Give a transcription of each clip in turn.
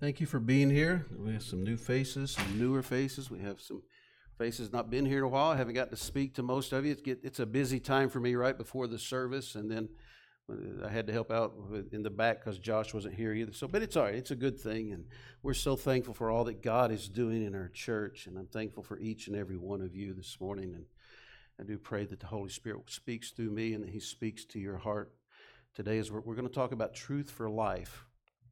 Thank you for being here. We have some new faces, some newer faces. We have some faces not been here in a while. I haven't got to speak to most of you. It's a busy time for me right before the service, and then I had to help out in the back because Josh wasn't here either. But it's all right. It's a good thing, and we're so thankful for all that God is doing in our church, and I'm thankful for each and every one of you this morning. And I do pray that the Holy Spirit speaks through me and that He speaks to your heart today. As we're going to talk about truth for life.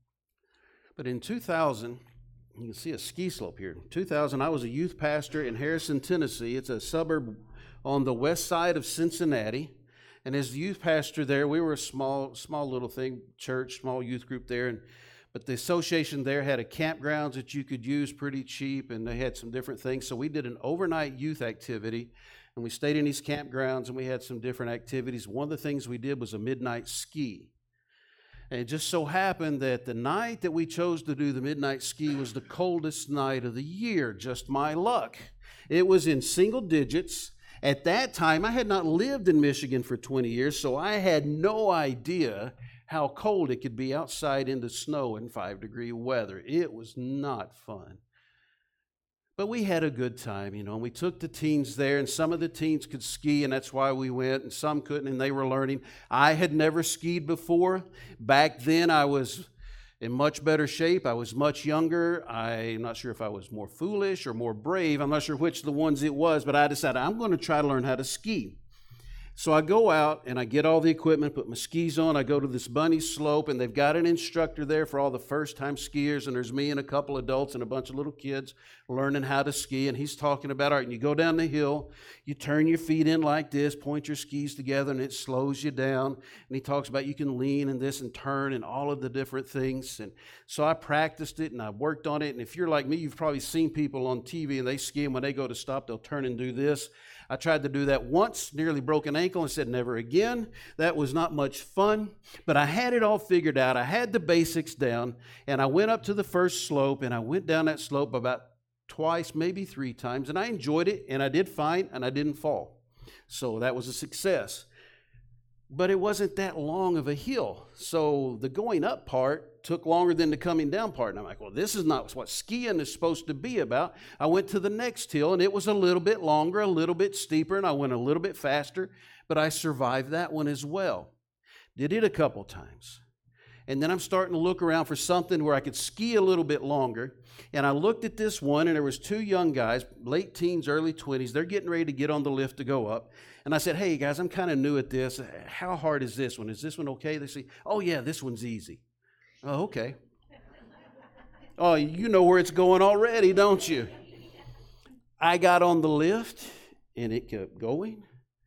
But in 2000, you can see a ski slope here. In 2000, I was a youth pastor in Harrison, Tennessee. It's a suburb on the west side of Cincinnati. And as the youth pastor there, we were a small little thing, church, small youth group there. But the association there had a campgrounds that you could use pretty cheap, and they had some different things. So we did an overnight youth activity, and we stayed in these campgrounds, and we had some different activities. One of the things we did was a midnight ski. And it just so happened that the night that we chose to do the midnight ski was the coldest night of the year. Just my luck. It was in single digits. At that time, I had not lived in Michigan for 20 years, so I had no idea how cold it could be outside in the snow in 5-degree weather. It was not fun. But we had a good time, and we took the teens there, and some of the teens could ski, and that's why we went, and some couldn't, and they were learning. I had never skied before. Back then, I was in much better shape. I was much younger. I'm not sure if I was more foolish or more brave. I'm not sure which of the ones it was, but I decided I'm going to try to learn how to ski. So I go out and I get all the equipment, put my skis on. I go to this bunny slope, and they've got an instructor there for all the first-time skiers, and there's me and a couple adults and a bunch of little kids learning how to ski, and he's talking about, all right, and you go down the hill, you turn your feet in like this, point your skis together, and it slows you down, and he talks about you can lean and this and turn and all of the different things, and so I practiced it, and I worked on it, and if you're like me, you've probably seen people on TV, and they ski, and when they go to stop, they'll turn and do this. I tried to do that once, nearly broke an ankle, and said never again. That was not much fun, but I had it all figured out. I had the basics down, and I went up to the first slope, and I went down that slope about twice, maybe 3 times, and I enjoyed it, and I did fine, and I didn't fall. So that was a success. But it wasn't that long of a hill, so the going up part took longer than the coming down part. And I'm like, well, this is not what skiing is supposed to be about. I went to the next hill, and it was a little bit longer, a little bit steeper, and I went a little bit faster, but I survived that one as well. Did it a couple times. And then I'm starting to look around for something where I could ski a little bit longer. And I looked at this one, and there was 2 young guys, late teens, early 20s. They're getting ready to get on the lift to go up. And I said, hey, guys, I'm kind of new at this. How hard is this one? Is this one okay? They say, oh, yeah, this one's easy. Oh, okay. Oh, you know where it's going already, don't you? I got on the lift, and it kept going,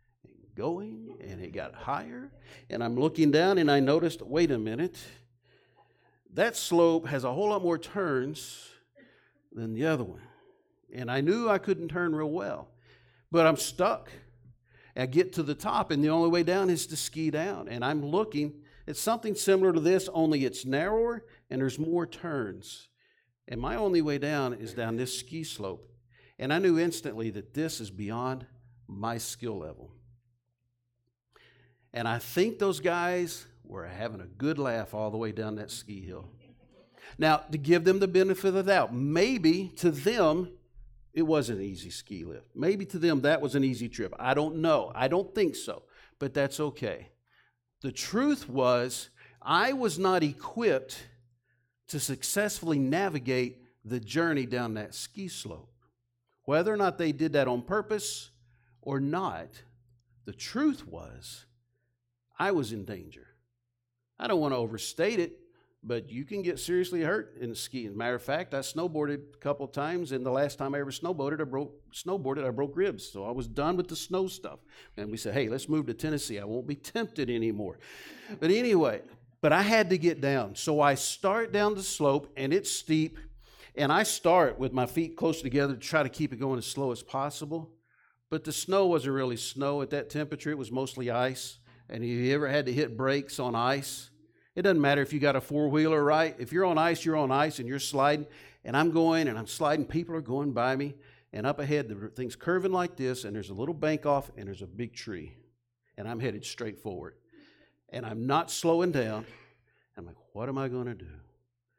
and it got higher. And I'm looking down, and I noticed, wait a minute, that slope has a whole lot more turns than the other one. And I knew I couldn't turn real well, but I'm stuck. I get to the top, and the only way down is to ski down. And I'm looking. It's something similar to this, only it's narrower, and there's more turns. And my only way down is down this ski slope. And I knew instantly that this is beyond my skill level. And I think those guys were having a good laugh all the way down that ski hill. Now, to give them the benefit of the doubt, maybe to them it was an easy ski lift. Maybe to them that was an easy trip. I don't know. I don't think so, but that's okay. The truth was, I was not equipped to successfully navigate the journey down that ski slope. Whether or not they did that on purpose or not, the truth was, I was in danger. I don't want to overstate it, but you can get seriously hurt in skiing. Matter of fact, I snowboarded a couple of times, and the last time I ever snowboarded, I broke ribs. So I was done with the snow stuff. And we said, hey, let's move to Tennessee. I won't be tempted anymore. But anyway, I had to get down. So I start down the slope, and it's steep, and I start with my feet close together to try to keep it going as slow as possible. But the snow wasn't really snow at that temperature. It was mostly ice. And if you ever had to hit brakes on ice, it doesn't matter if you got a four-wheeler, right? If you're on ice, and you're sliding, and I'm going, and I'm sliding, people are going by me, and up ahead, the thing's curving like this, and there's a little bank off, and there's a big tree, and I'm headed straight forward, and I'm not slowing down. I'm like, what am I going to do?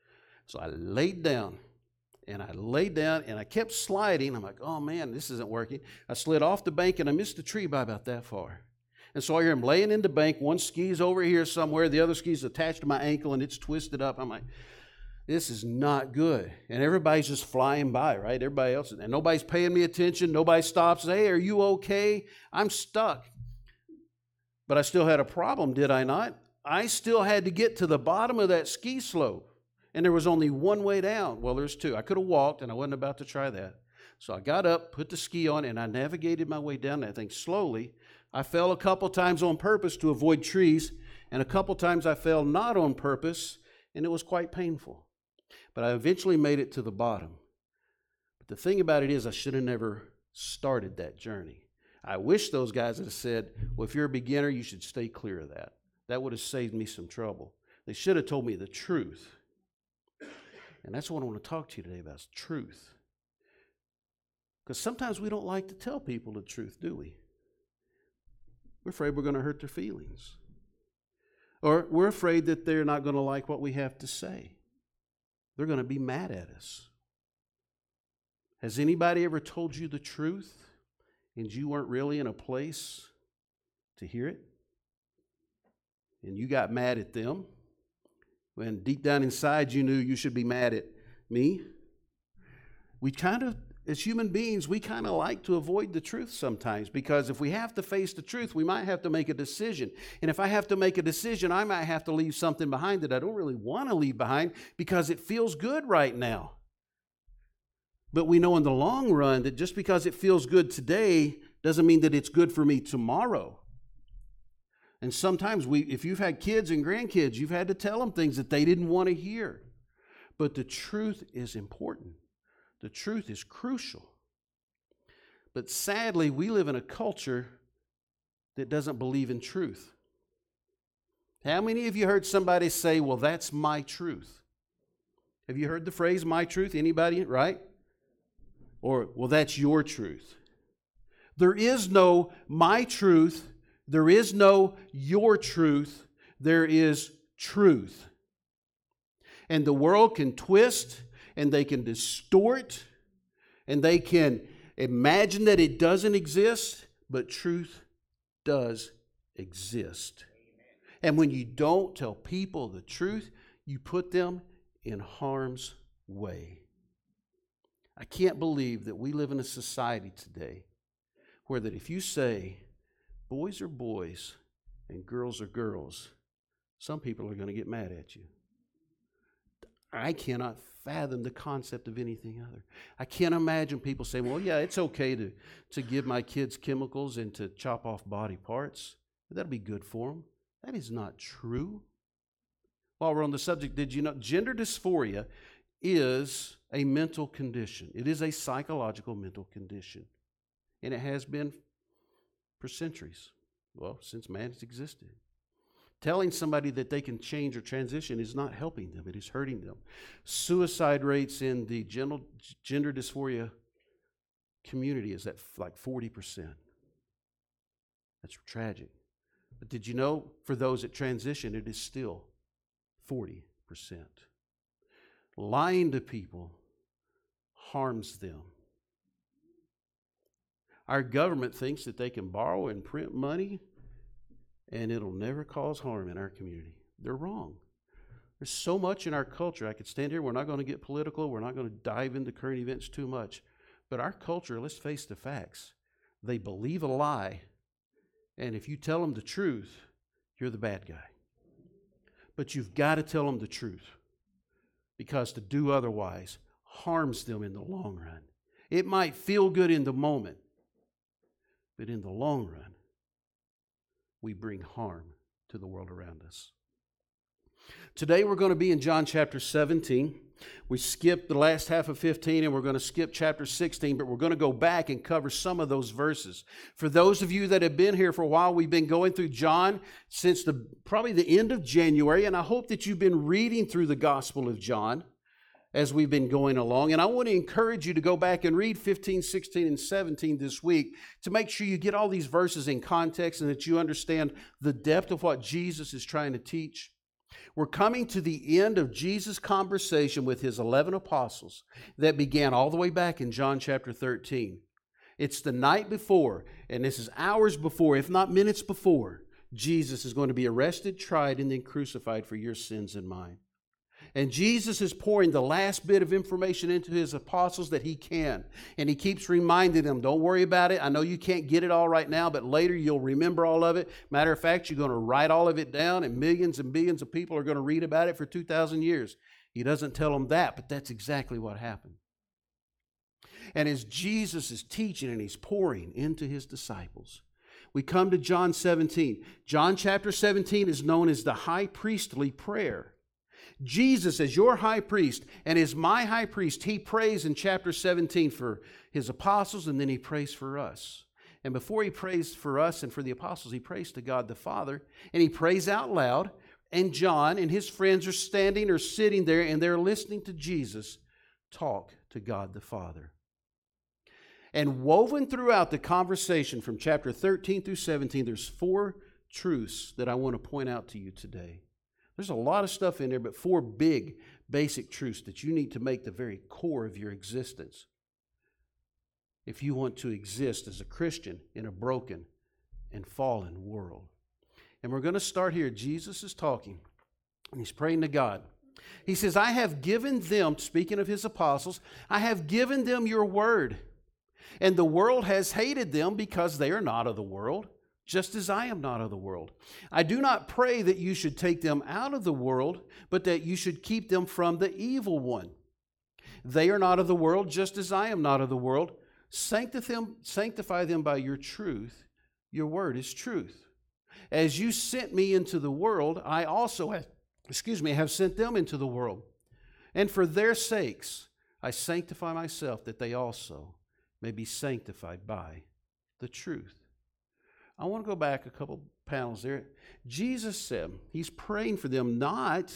So I laid down, and I kept sliding. I'm like, oh man, this isn't working. I slid off the bank, and I missed the tree by about that far. And so I hear him laying in the bank. One ski's over here somewhere. The other ski's attached to my ankle, and it's twisted up. I'm like, this is not good. And everybody's just flying by, right? Everybody else, and nobody's paying me attention. Nobody stops. Hey, are you okay? I'm stuck. But I still had a problem, did I not? I still had to get to the bottom of that ski slope. And there was only one way down. Well, there's two. I could have walked, and I wasn't about to try that. So I got up, put the ski on, and I navigated my way down that thing slowly. I fell a couple times on purpose to avoid trees, and a couple times I fell not on purpose, and it was quite painful. But I eventually made it to the bottom. But the thing about it is I should have never started that journey. I wish those guys had said, well, if you're a beginner, you should stay clear of that. That would have saved me some trouble. They should have told me the truth. And that's what I want to talk to you today about, is truth. Because sometimes we don't like to tell people the truth, do we? We're afraid we're going to hurt their feelings. Or we're afraid that they're not going to like what we have to say. They're going to be mad at us. Has anybody ever told you the truth and you weren't really in a place to hear it? And you got mad at them when deep down inside you knew you should be mad at me? We kind of, as human beings, we kind of like to avoid the truth sometimes, because if we have to face the truth, we might have to make a decision. And if I have to make a decision, I might have to leave something behind that I don't really want to leave behind because it feels good right now. But we know in the long run that just because it feels good today doesn't mean that it's good for me tomorrow. And sometimes if you've had kids and grandkids, you've had to tell them things that they didn't want to hear. But the truth is important. The truth is crucial. But sadly, we live in a culture that doesn't believe in truth. How many of you heard somebody say, well, that's my truth? Have you heard the phrase, my truth? Anybody, right? Or, well, that's your truth. There is no my truth. There is no your truth. There is truth. And the world can twist, and they can distort, and they can imagine that it doesn't exist, but truth does exist. And when you don't tell people the truth, you put them in harm's way. I can't believe that we live in a society today where that if you say boys are boys and girls are girls, some people are going to get mad at you. I cannot fathom the concept of anything other. I can't imagine people saying, well, yeah, it's okay to give my kids chemicals and to chop off body parts. That'll be good for them. That is not true. While we're on the subject, did you know gender dysphoria is a mental condition? It is a psychological mental condition. And it has been for centuries. Well, since man has existed. Telling somebody that they can change or transition is not helping them. It is hurting them. Suicide rates in the gender dysphoria community is at like 40%. That's tragic. But did you know for those that transition, it is still 40%. Lying to people harms them. Our government thinks that they can borrow and print money and it'll never cause harm in our community. They're wrong. There's so much in our culture. I could stand here. We're not going to get political. We're not going to dive into current events too much. But our culture, let's face the facts. They believe a lie. And if you tell them the truth, you're the bad guy. But you've got to tell them the truth. Because to do otherwise harms them in the long run. It might feel good in the moment. But in the long run, we bring harm to the world around us. Today we're going to be in John chapter 17. We skipped the last half of 15 and we're going to skip chapter 16, but we're going to go back and cover some of those verses. For those of you that have been here for a while, we've been going through John since probably the end of January, and I hope that you've been reading through the Gospel of John as we've been going along. And I want to encourage you to go back and read 15, 16, and 17 this week to make sure you get all these verses in context and that you understand the depth of what Jesus is trying to teach. We're coming to the end of Jesus' conversation with his 11 apostles that began all the way back in John chapter 13. It's the night before, and this is hours before, if not minutes before, Jesus is going to be arrested, tried, and then crucified for your sins and mine. And Jesus is pouring the last bit of information into his apostles that he can. And he keeps reminding them, don't worry about it. I know you can't get it all right now, but later you'll remember all of it. Matter of fact, you're going to write all of it down, and billions of people are going to read about it for 2,000 years. He doesn't tell them that, but that's exactly what happened. And as Jesus is teaching and he's pouring into his disciples, we come to John 17. John chapter 17 is known as the high priestly prayer. Jesus, as your high priest and as my high priest, he prays in chapter 17 for his apostles, and then he prays for us. And before he prays for us and for the apostles, he prays to God the Father, and he prays out loud. And John and his friends are standing or sitting there, and they're listening to Jesus talk to God the Father. And woven throughout the conversation from chapter 13 through 17, there's 4 truths that I want to point out to you today. There's a lot of stuff in there, but 4 big, basic truths that you need to make the very core of your existence if you want to exist as a Christian in a broken and fallen world. And we're going to start here. Jesus is talking, and he's praying to God. He says, I have given them, speaking of his apostles, I have given them your word, and the world has hated them because they are not of the world, just as I am not of the world. I do not pray that you should take them out of the world, but that you should keep them from the evil one. They are not of the world, just as I am not of the world. Sanctify them by your truth. Your word is truth. As you sent me into the world, I also have sent them into the world. And for their sakes, I sanctify myself, that they also may be sanctified by the truth. I want to go back a couple panels there. Jesus said he's praying for them not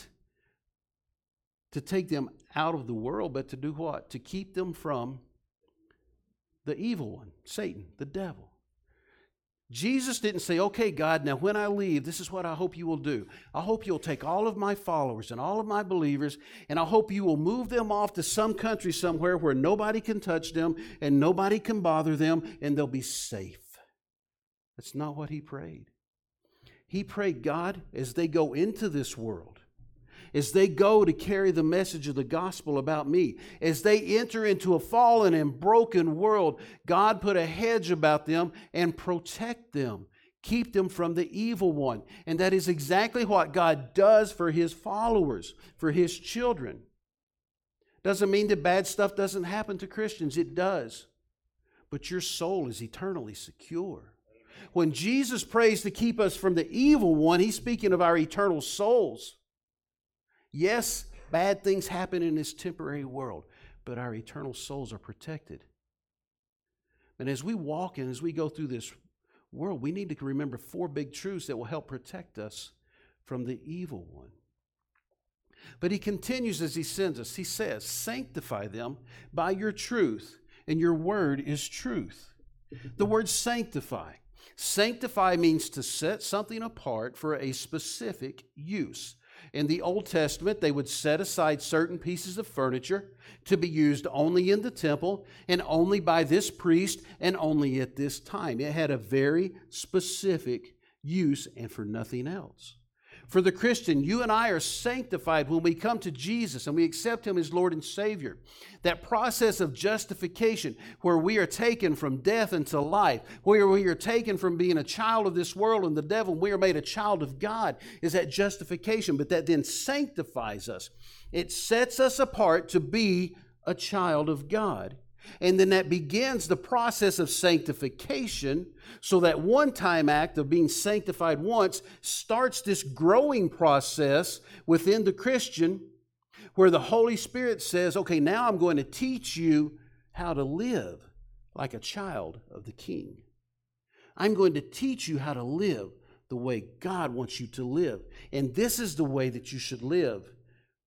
to take them out of the world, but to do what? To keep them from the evil one, Satan, the devil. Jesus didn't say, okay, God, now when I leave, this is what I hope you will do. I hope you'll take all of my followers and all of my believers, and I hope you will move them off to some country somewhere where nobody can touch them and nobody can bother them, and they'll be safe. That's not what he prayed. He prayed, God, as they go into this world, as they go to carry the message of the gospel about me, as they enter into a fallen and broken world, God put a hedge about them and protect them, keep them from the evil one. And that is exactly what God does for his followers, for his children. Doesn't mean that bad stuff doesn't happen to Christians. It does. But your soul is eternally secure. When Jesus prays to keep us from the evil one, he's speaking of our eternal souls. Yes, bad things happen in this temporary world, but our eternal souls are protected. And as we walk and as we go through this world, we need to remember 4 big truths that will help protect us from the evil one. But he continues as he sends us. He says, sanctify them by your truth, and your word is truth. The word sanctify. Sanctify means to set something apart for a specific use. In the Old Testament, they would set aside certain pieces of furniture to be used only in the temple and only by this priest and only at this time. It had a very specific use and for nothing else. For the Christian, you and I are sanctified when we come to Jesus and we accept him as Lord and Savior. That process of justification where we are taken from death into life, where we are taken from being a child of this world and the devil, and we are made a child of God, is that justification. But that then sanctifies us. It sets us apart to be a child of God. And then that begins the process of sanctification, so that one-time act of being sanctified once starts this growing process within the Christian where the Holy Spirit says, okay, now I'm going to teach you how to live like a child of the King. I'm going to teach you how to live the way God wants you to live. And this is the way that you should live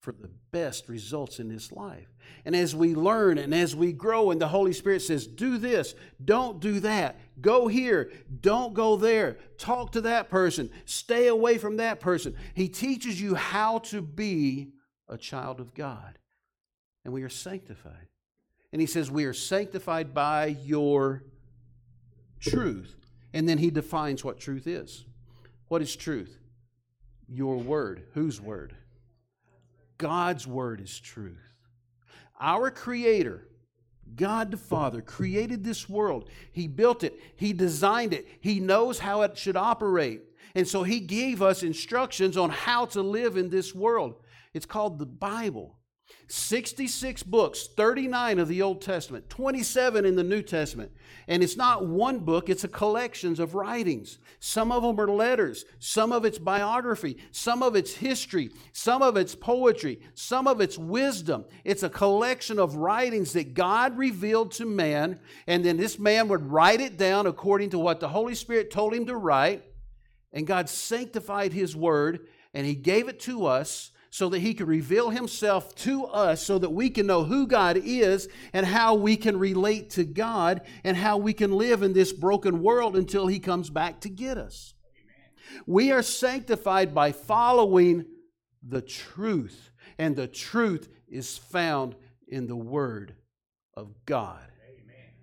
for the best results in this life. And as we learn and as we grow, and the Holy Spirit says, do this, don't do that, go here, don't go there, talk to that person, stay away from that person. He teaches you how to be a child of God. And we are sanctified. And he says we are sanctified by your truth. And then he defines what truth is. What is truth? Your word. Whose word? God's word is truth. Our Creator, God the Father, created this world. He built it. He designed it. He knows how it should operate. And so He gave us instructions on how to live in this world. It's called the Bible. 66 books, 39 of the Old Testament, 27 in the New Testament. And it's not one book, it's a collection of writings. Some of them are letters, some of it's biography, some of it's history, some of it's poetry, some of it's wisdom. It's a collection of writings that God revealed to man, and then this man would write it down according to what the Holy Spirit told him to write. And God sanctified His Word, and He gave it to us so that He could reveal Himself to us so that we can know who God is and how we can relate to God and how we can live in this broken world until He comes back to get us. Amen. We are sanctified by following the truth, and the truth is found in the Word of God. Amen.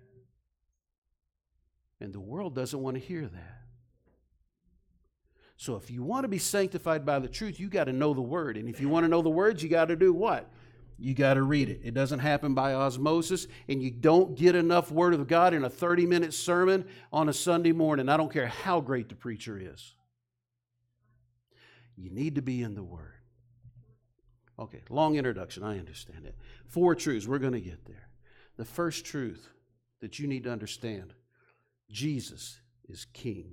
And the world doesn't want to hear that. So if you want to be sanctified by the truth, you got to know the Word. And if you want to know the words, you got to do what? You got to read it. It doesn't happen by osmosis, and you don't get enough Word of God in a 30-minute sermon on a Sunday morning. I don't care how great the preacher is. You need to be in the Word. Okay, long introduction. I understand it. 4 truths. We're going to get there. The first truth that you need to understand, Jesus is King.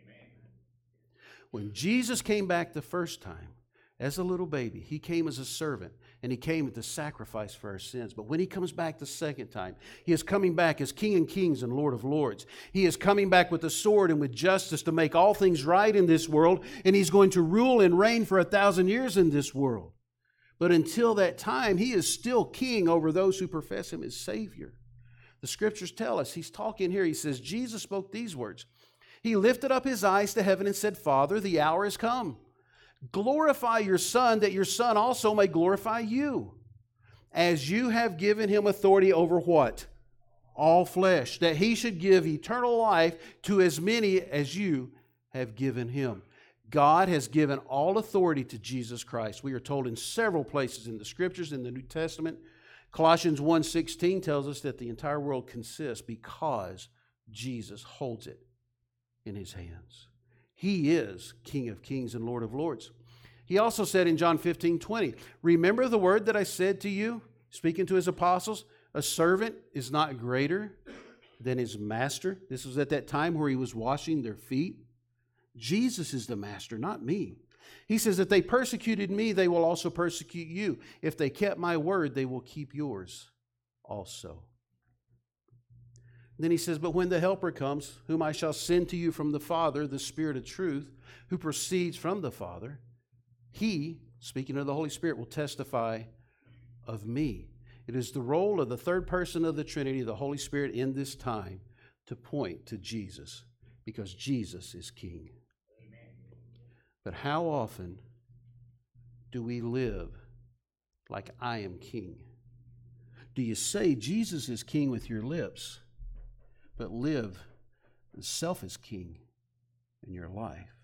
When Jesus came back the first time, as a little baby, He came as a servant, and He came to sacrifice for our sins. But when He comes back the second time, He is coming back as King of Kings and Lord of Lords. He is coming back with a sword and with justice to make all things right in this world, and He's going to rule and reign for 1,000 years in this world. But until that time, He is still King over those who profess Him as Savior. The Scriptures tell us, He's talking here, He says, Jesus spoke these words. He lifted up His eyes to heaven and said, Father, the hour has come. Glorify your Son, that your Son also may glorify you, as you have given Him authority over what? All flesh, that He should give eternal life to as many as you have given Him. God has given all authority to Jesus Christ. We are told in several places in the Scriptures, in the New Testament. Colossians 1:16 tells us that the entire world consists because Jesus holds it in His hands. He is King of Kings and Lord of Lords. He also said in John 15:20, remember the word that I said to you, speaking to His apostles, a servant is not greater than his master. This was at that time where He was washing their feet. Jesus is the master, not me. He says, if they persecuted me, they will also persecute you. If they kept my word, they will keep yours also. Then He says, but when the Helper comes, whom I shall send to you from the Father, the Spirit of truth, who proceeds from the Father, He, speaking of the Holy Spirit, will testify of me. It is the role of the third person of the Trinity, the Holy Spirit, in this time to point to Jesus, because Jesus is King. Amen. But how often do we live like I am King? Do you say Jesus is King with your lips, but live as self as King in your life?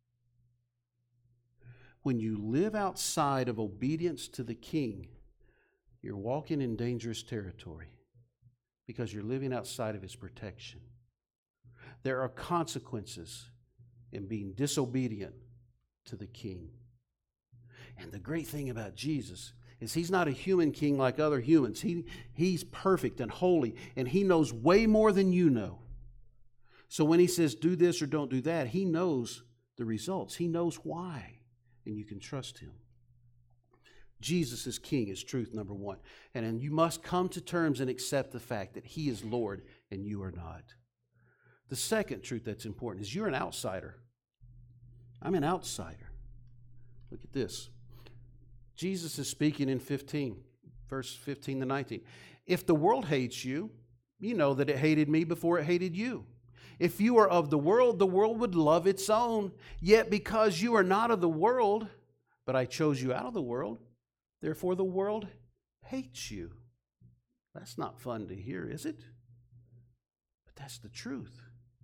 When you live outside of obedience to the King, you're walking in dangerous territory because you're living outside of His protection. There are consequences in being disobedient to the King. And the great thing about Jesus is He's not a human king like other humans. He's perfect and holy, and He knows way more than you know. So when He says do this or don't do that, He knows the results. He knows why, and you can trust Him. Jesus is King is truth, number one. And then you must come to terms and accept the fact that He is Lord and you are not. The second truth that's important is you're an outsider. I'm an outsider. Look at this. Jesus is speaking in 15, verse 15 to 19. If the world hates you, you know that it hated me before it hated you. If you are of the world would love its own. Yet because you are not of the world, but I chose you out of the world, therefore the world hates you. That's not fun to hear, is it? But that's the truth.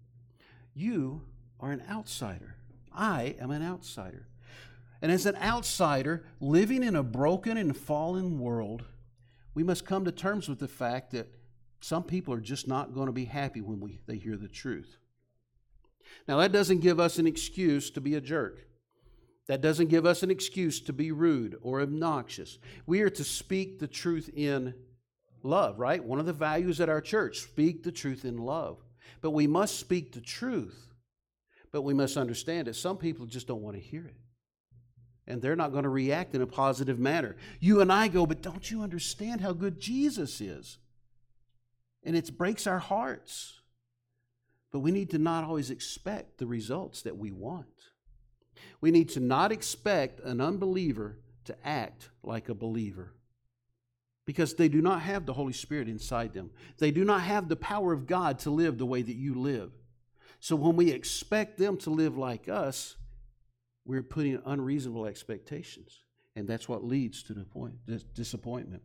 You are an outsider. I am an outsider. And as an outsider, living in a broken and fallen world, we must come to terms with the fact that some people are just not going to be happy when they hear the truth. Now, that doesn't give us an excuse to be a jerk. That doesn't give us an excuse to be rude or obnoxious. We are to speak the truth in love, right? One of the values at our church, speak the truth in love. But we must speak the truth. But we must understand that some people just don't want to hear it. And they're not going to react in a positive manner. You and I go, but don't you understand how good Jesus is? And it breaks our hearts. But we need to not always expect the results that we want. We need to not expect an unbeliever to act like a believer, because they do not have the Holy Spirit inside them. They do not have the power of God to live the way that you live. So when we expect them to live like us, we're putting unreasonable expectations. And that's what leads to disappointment.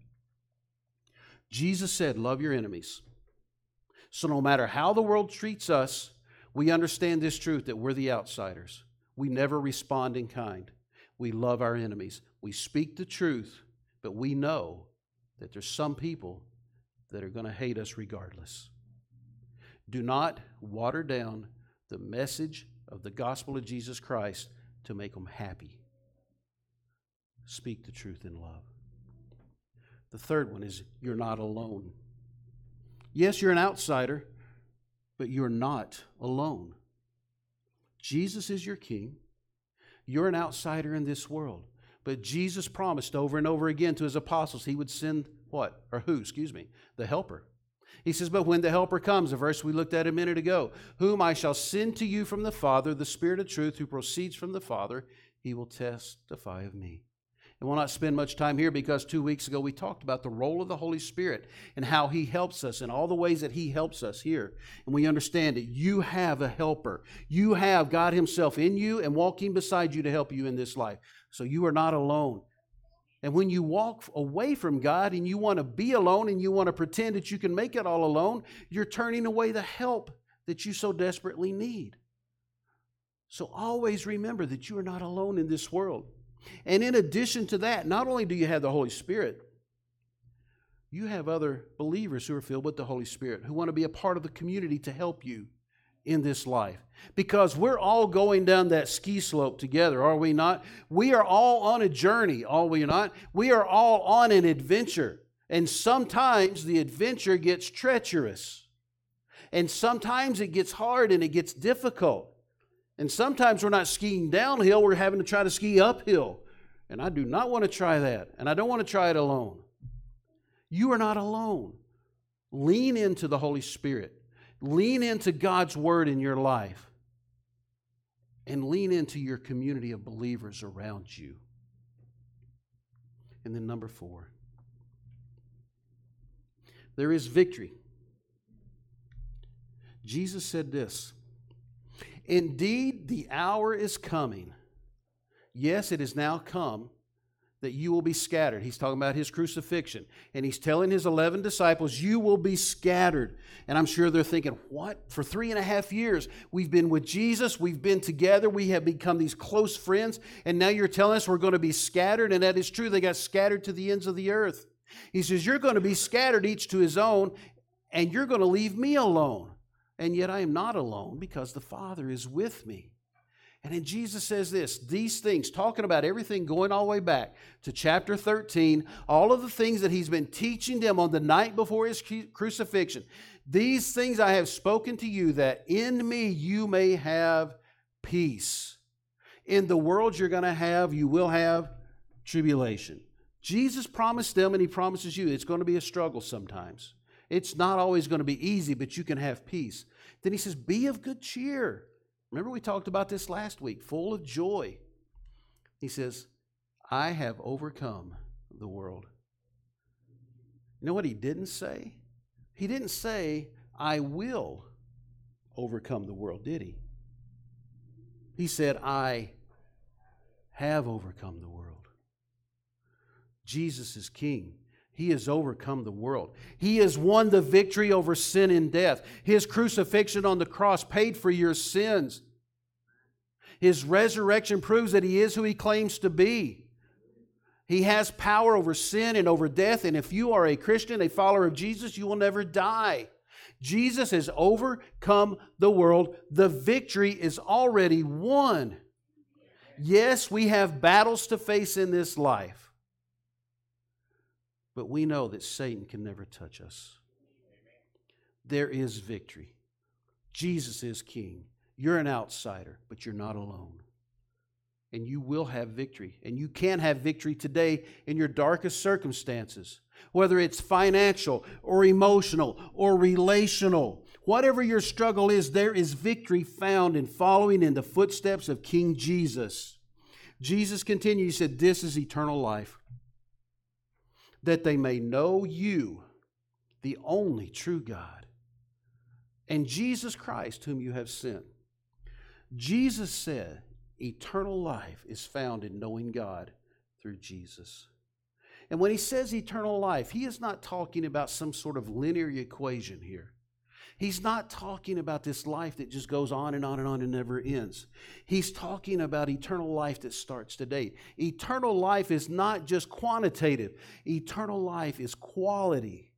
Jesus said, love your enemies. So no matter how the world treats us, we understand this truth that we're the outsiders. We never respond in kind. We love our enemies. We speak the truth, but we know that there's some people that are going to hate us regardless. Do not water down the message of the gospel of Jesus Christ to make them happy. Speak the truth in love. The third one is you're not alone. Yes, you're an outsider, but you're not alone. Jesus is your king. You're an outsider in this world. But Jesus promised over and over again to his apostles he would send what? Or who, the helper. He says, but when the helper comes, a verse we looked at a minute ago, whom I shall send to you from the Father, the Spirit of truth who proceeds from the Father, he will testify of me. And we'll not spend much time here because 2 weeks ago we talked about the role of the Holy Spirit and how he helps us and all the ways that he helps us here. And we understand that you have a helper. You have God himself in you and walking beside you to help you in this life. So you are not alone. And when you walk away from God and you want to be alone and you want to pretend that you can make it all alone, you're turning away the help that you so desperately need. So always remember that you are not alone in this world. And in addition to that, not only do you have the Holy Spirit, you have other believers who are filled with the Holy Spirit who want to be a part of the community to help you in this life. Because we're all going down that ski slope together, are we not? We are all on a journey, are we not? We are all on an adventure. And sometimes the adventure gets treacherous. And sometimes it gets hard and it gets difficult. And sometimes we're not skiing downhill, we're having to try to ski uphill. And I do not want to try that. And I don't want to try it alone. You are not alone. Lean into the Holy Spirit. Lean into God's Word in your life. And lean into your community of believers around you. And then number 4. There is victory. Jesus said this, indeed, the hour is coming. Yes, it has now come that you will be scattered. He's talking about his crucifixion. And he's telling his 11 disciples, you will be scattered. And I'm sure they're thinking, what? For 3.5 years, we've been with Jesus. We've been together. We have become these close friends. And now you're telling us we're going to be scattered. And that is true. They got scattered to the ends of the earth. He says, you're going to be scattered each to his own. And you're going to leave me alone. And yet I am not alone because the Father is with me. And then Jesus says this, these things, talking about everything going all the way back to chapter 13, all of the things that he's been teaching them on the night before his crucifixion. These things I have spoken to you, that in me you may have peace. In the world you will have tribulation. Jesus promised them, and he promises you, it's going to be a struggle sometimes. It's not always going to be easy, but you can have peace. Then he says, be of good cheer. Remember we talked about this last week, full of joy. He says, I have overcome the world. You know what he didn't say? He didn't say, I will overcome the world, did he? He said, I have overcome the world. Jesus is King. He has overcome the world. He has won the victory over sin and death. His crucifixion on the cross paid for your sins. His resurrection proves that He is who He claims to be. He has power over sin and over death, and if you are a Christian, a follower of Jesus, you will never die. Jesus has overcome the world. The victory is already won. Yes, we have battles to face in this life, but we know that Satan can never touch us. There is victory. Jesus is King. You're an outsider, but you're not alone. And you will have victory. And you can have victory today in your darkest circumstances, whether it's financial or emotional or relational. Whatever your struggle is, there is victory found in following in the footsteps of King Jesus. Jesus continued, He said, this is eternal life, that they may know you, the only true God, and Jesus Christ, whom you have sent. Jesus said, eternal life is found in knowing God through Jesus. And when He says eternal life, He is not talking about some sort of linear equation here. He's not talking about this life that just goes on and on and on and never ends. He's talking about eternal life that starts today. Eternal life is not just quantitative. Eternal life is quality.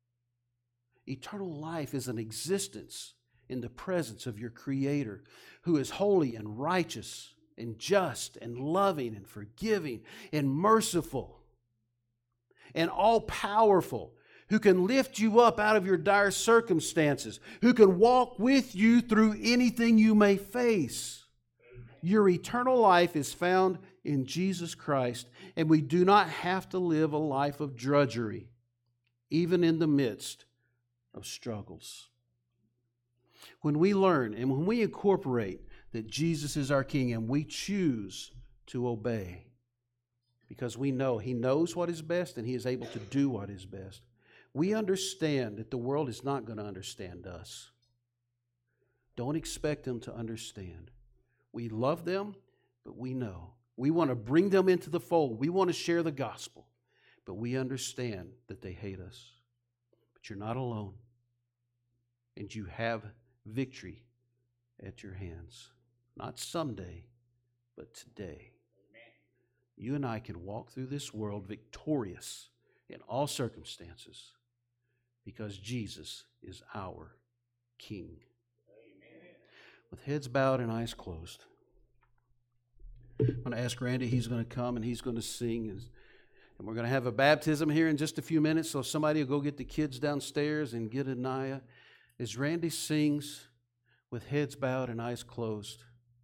Eternal life is an existence in the presence of your Creator, who is holy and righteous and just and loving and forgiving and merciful and all-powerful, who can lift you up out of your dire circumstances, who can walk with you through anything you may face. Your eternal life is found in Jesus Christ, and we do not have to live a life of drudgery, even in the midst of struggles. When we learn and when we incorporate that Jesus is our King and we choose to obey, because we know He knows what is best and He is able to do what is best, we understand that the world is not going to understand us. Don't expect them to understand. We love them, but we know. We want to bring them into the fold. We want to share the gospel, but we understand that they hate us. But you're not alone, and you have victory at your hands. Not someday, but today. You and I can walk through this world victorious in all circumstances because Jesus is our King. With heads bowed and eyes closed, I'm going to ask Randy. He's going to come and he's going to sing. And we're going to have a baptism here in just a few minutes, so somebody will go get the kids downstairs and get Anaya. As Randy sings with heads bowed and eyes closed,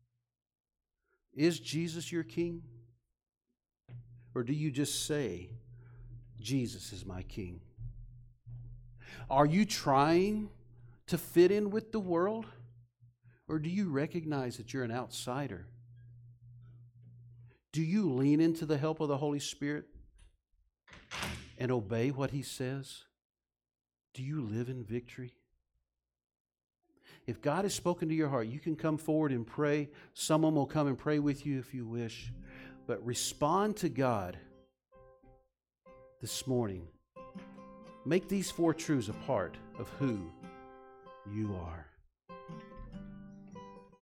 is Jesus your King? Or do you just say, Jesus is my King? Are you trying to fit in with the world? Or do you recognize that you're an outsider? Do you lean into the help of the Holy Spirit and obey what He says? Do you live in victory? If God has spoken to your heart, you can come forward and pray. Someone will come and pray with you if you wish. But respond to God this morning. Make these 4 truths a part of who you are.